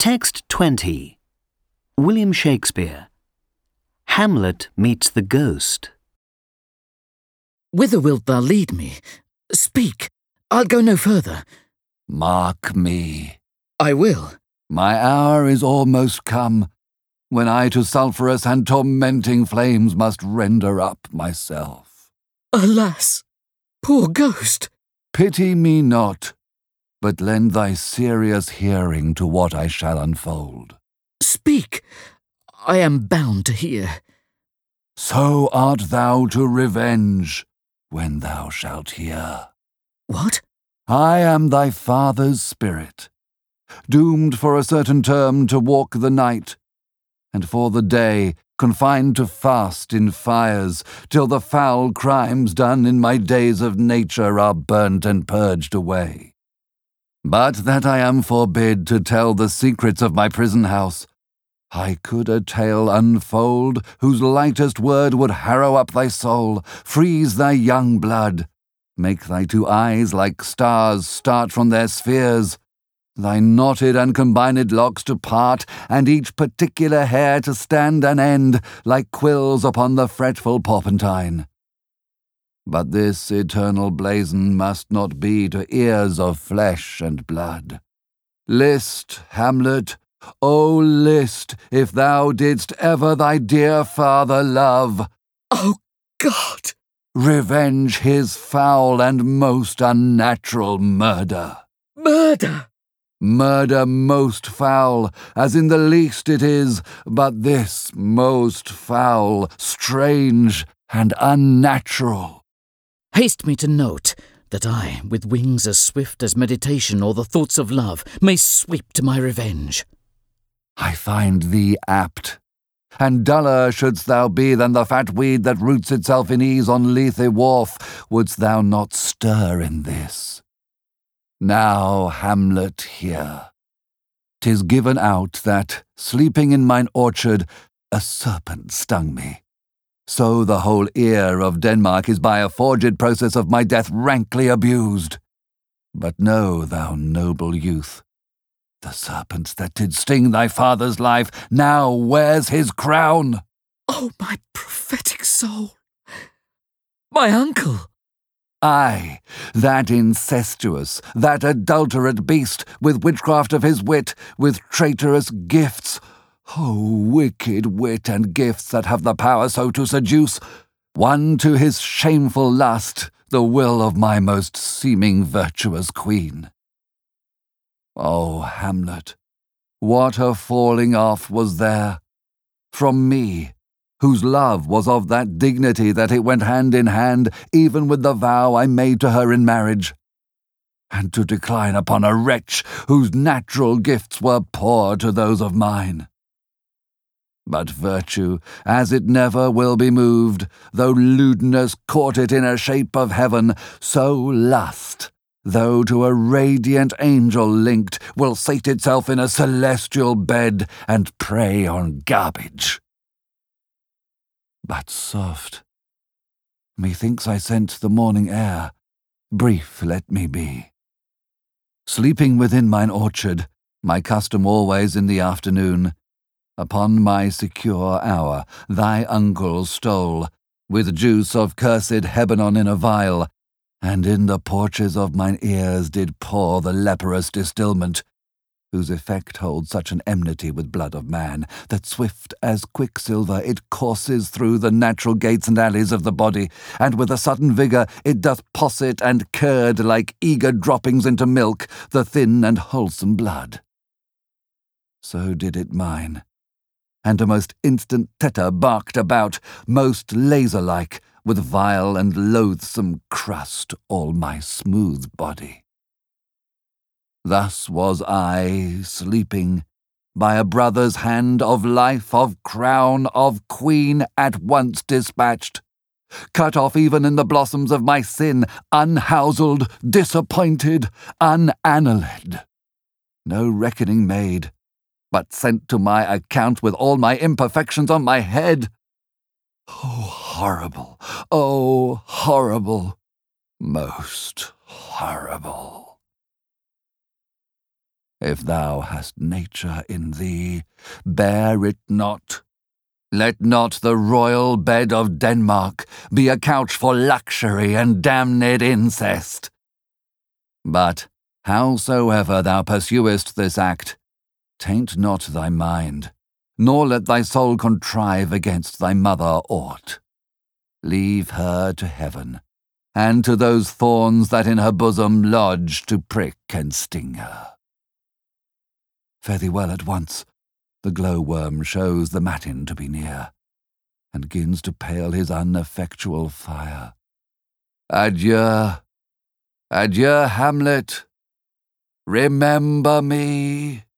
Text 20. William Shakespeare. Hamlet meets the ghost. Whither wilt thou lead me? Speak, I'll go no further. Mark me. I will. My hour is almost come, when I to sulphurous and tormenting flames must render up myself. Alas, poor ghost! Pity me not, but lend thy serious hearing to what I shall unfold. Speak, I am bound to hear. So art thou to revenge, when thou shalt hear. What? I am thy father's spirit, doomed for a certain term to walk the night, and for the day confined to fast in fires, till the foul crimes done in my days of nature are burnt and purged away. But that I am forbid to tell the secrets of my prison house, I could a tale unfold whose lightest word would harrow up thy soul, freeze thy young blood, make thy two eyes like stars start from their spheres, thy knotted and combined locks to part, and each particular hair to stand an end, like quills upon the fretful porpentine. But this eternal blazon must not be to ears of flesh and blood. List, Hamlet, O list, if thou didst ever thy dear father love. Oh, God! Revenge his foul and most unnatural murder. Murder! Murder most foul, as in the least it is, but this most foul, strange, and unnatural. Haste me to note that I, with wings as swift as meditation or the thoughts of love, may sweep to my revenge. I find thee apt, and duller shouldst thou be than the fat weed that roots itself in ease on Lethe wharf, wouldst thou not stir in this. Now, Hamlet, hear. 'Tis given out that, sleeping in mine orchard, a serpent stung me. So the whole ear of Denmark is by a forged process of my death rankly abused. But know, thou noble youth, the serpent that did sting thy father's life now wears his crown. Oh, my prophetic soul! My uncle! Aye, that incestuous, that adulterate beast, with witchcraft of his wit, with traitorous gifts. Oh, wicked wit and gifts that have the power so to seduce, won to his shameful lust the will of my most seeming virtuous queen. Oh, Hamlet, what a falling off was there from me, whose love was of that dignity that it went hand in hand even with the vow I made to her in marriage, and to decline upon a wretch whose natural gifts were poor to those of mine. But virtue, as it never will be moved, though lewdness caught it in a shape of heaven, so lust, though to a radiant angel linked, will sate itself in a celestial bed and prey on garbage. But soft, methinks I scent the morning air, brief let me be. Sleeping within mine orchard, my custom always in the afternoon, upon my secure hour thy uncle stole, with juice of cursed Hebanon in a vial, and in the porches of mine ears did pour the leprous distilment, whose effect holds such an enmity with blood of man, that swift as quicksilver it courses through the natural gates and alleys of the body, and with a sudden vigour it doth posset and curd like eager droppings into milk the thin and wholesome blood. So did it mine, and a most instant tetter barked about, most laser-like, with vile and loathsome crust all my smooth body. Thus was I, sleeping, by a brother's hand of life, of crown, of queen at once dispatched, cut off even in the blossoms of my sin, unhouselled, disappointed, unannaled, no reckoning made, but sent to my account with all my imperfections on my head. Oh, horrible, most horrible. If thou hast nature in thee, bear it not. Let not the royal bed of Denmark be a couch for luxury and damned incest. But howsoever thou pursuest this act, taint not thy mind, nor let thy soul contrive against thy mother aught. Leave her to heaven, and to those thorns that in her bosom lodge to prick and sting her. Fare thee well at once. The glowworm shows the matin to be near, and 'gins to pale his ineffectual fire. Adieu, adieu, Hamlet. Remember me.